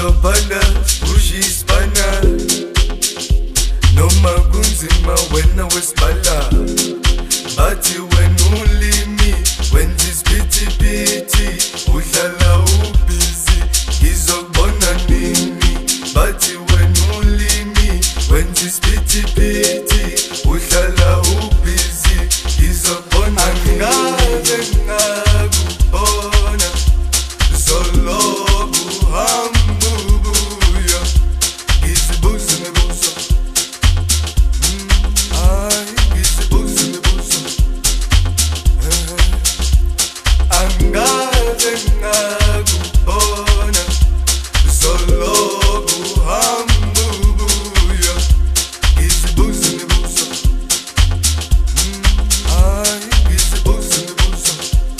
uzobhala ushispana noma kunzima wena wesibala bathi wena ulimi wenza isiphithi udlala ubhizi ngizokubona nini bathi wena ulimi wenza isiphithi udlala ubhizi ngizokubona ngabe ngakubona zoloku hambubuya ngizibuza imibuzo ngizibuza imibuzo angabe ngakubona zoloku hambubuya ngizibuza imibuzo ngizibuza imibuzo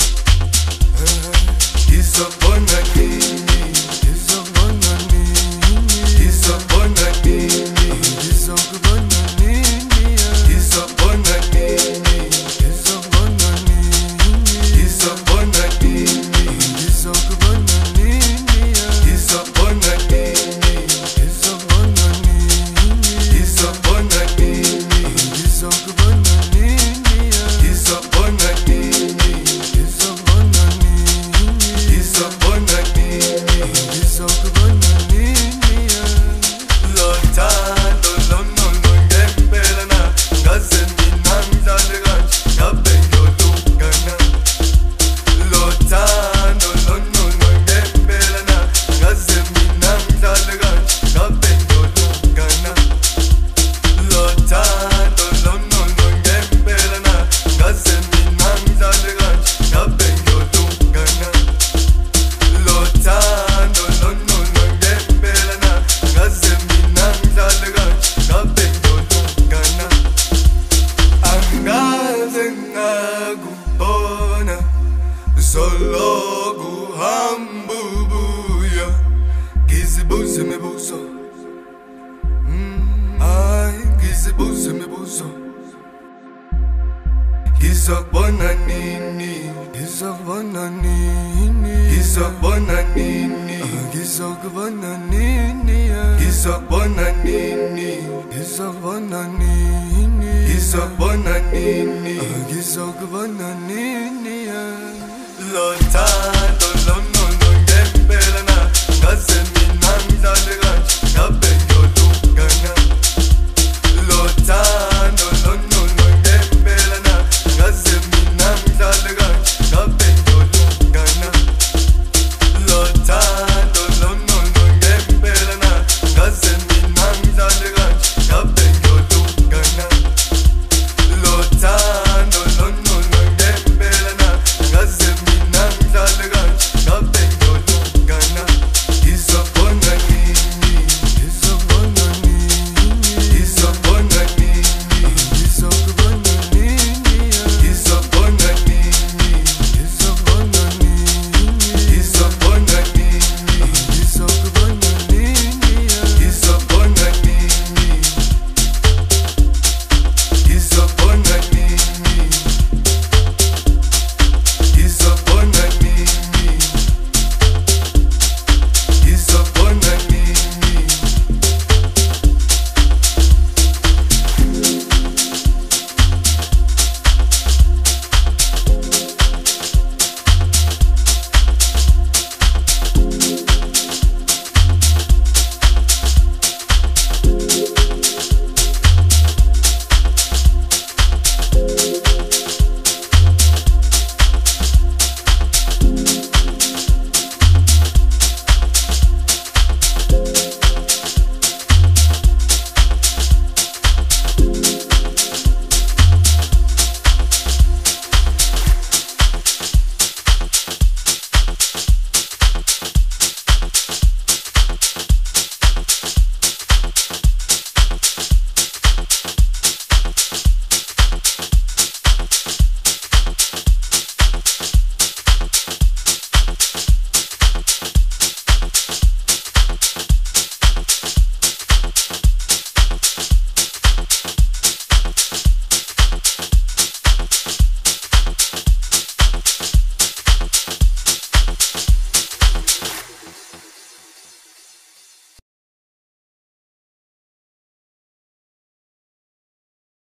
ngizobona nini ngizobona nini ngizobona nini ngizokubona nini ngizobona nini ngizobona nini ngizobona nini ngizokubona nini ngizobona nini ngizobona nini ngizobona nini ngizokubona nini ngizobona nini ngizobona nini ngizobona nini ngizokubona nini lothando lonono ngempela na ngaze mina ngidlale kanje ngabe ngiyolungana lothando lonono ngempela na ngaze mina ngidlale kanje ngabe ngiyolungana lothando lonono ngempela na ngaze mina ngidlale kanje ngabe ngiyolungana lothando lonono ngempela na ngaze mina ngidlale kanje ngabe ngiyolungana angaze ngakubona zoloku hambubuya ngizibuza imibuzo ngizibuza imibuzo ngizokubona nini ngizokubona nini ngizokubona nini ngizokubona nini ngizokubona nini ngizokubona nini ngizokubona nini ngizokubona nini lothando